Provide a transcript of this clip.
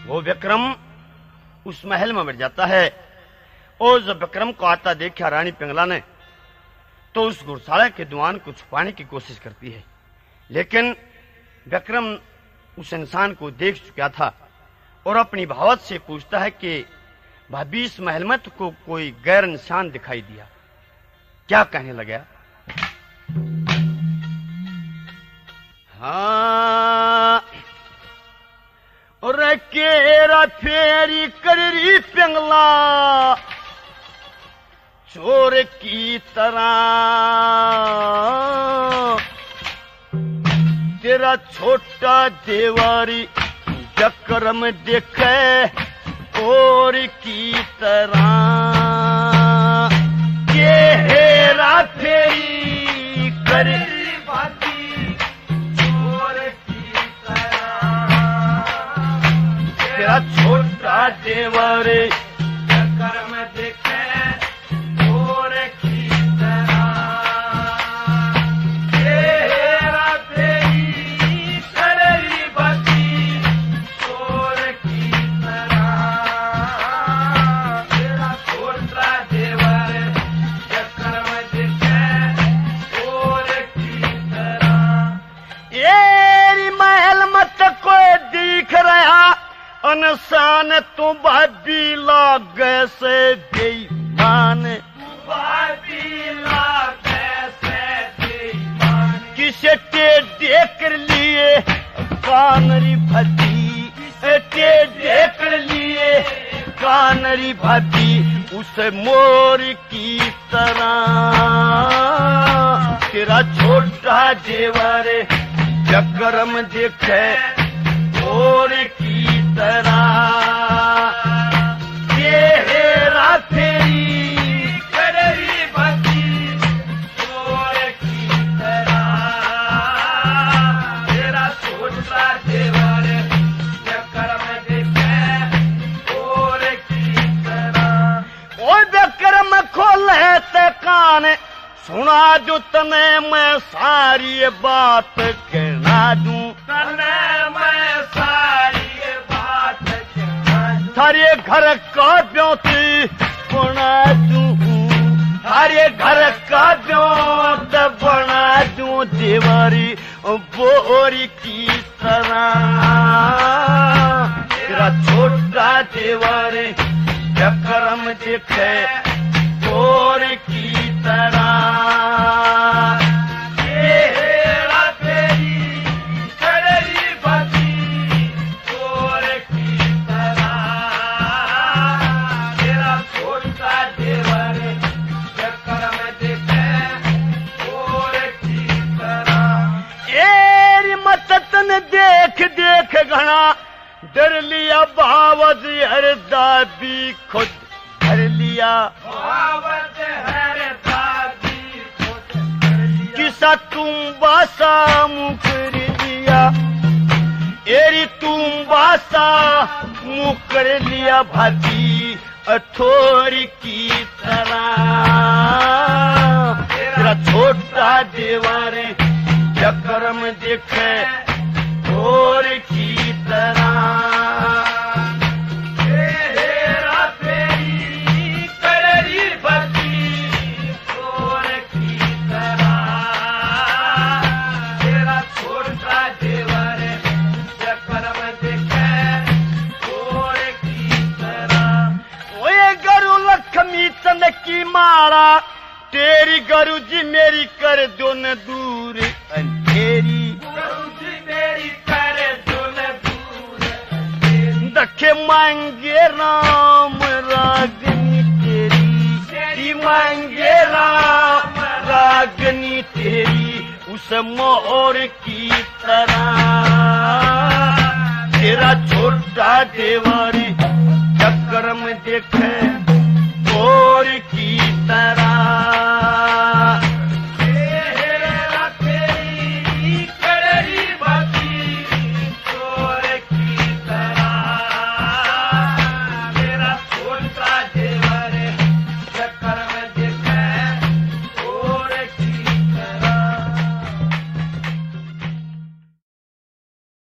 वो विक्रम उस महल में बैठ जाता है और जब विक्रम को आता देखा रानी पिंगला ने तो उस घुड़साले के दुआन को छुपाने की कोशिश करती है, लेकिन विक्रम उस इंसान को देख चुका था और अपनी भावत से पूछता है कि भाभी इस महल में तो कोई गैर इंसान दिखाई दिया, क्या कहने लगा? हाँ और केरा फेरी करी पिंगला चोर की तरह, तेरा छोटा देवारी विक्रम देखे और की तरह, के हेरा फेरी करी छोटा देवर विक्रम देखे और की तरह, तेरा तेरी कररी बती और की तरह, तेरा छोटा देवर विक्रम देखे और की तरह। ये महल मत कोई दिख रहा अनसान तू भाभी लागे से बेईमान, किसे टेढ़े कर लिए कानरी भाभी, टेढ़े कर लिए कानरी भाभी उस मोर की तरह, तेरा छोटा देवर विक्रम देखे और की तरह, ये हेरा फेरी कररी बती चोर की तरह, तेरा छोटा देवर विक्रम देखे और की तरह। ओ विक्रम खोले ते कान सुना जो तने मैं सारी बात कहना दूं, तने मैं सारी थारे घर का ब्योती बना दूं, थारे घर का ब्योत बना दूं देवारी बोरी की तरह, तेरा छोटा देवारी विक्रम देखे और की तरह, देख देख घना डर लिया भावत हरदा भी खुद भर लिया, भावत हरदा भी खुद किसा तुम बासा मुकर लिया, एरी तुम बासा मुकर लिया भाभी अठोरी की तरह, तेरा छोटा देवर विक्रम देखे और की तरह, हेरा फेरी कररी बती और की तरह, तेरा छोटा देवर विक्रम देखे और की तरह। ओए गरु लक्ष्मी चंद की मारा तेरी गरु जी मेरी कर दो न दूर अंधेरी, दखे मांगे राम रागनी तेरी, तेरी मांगे राम रागनी तेरी उस मोर की तरह, तेरा छोटा देवर विक्रम देखे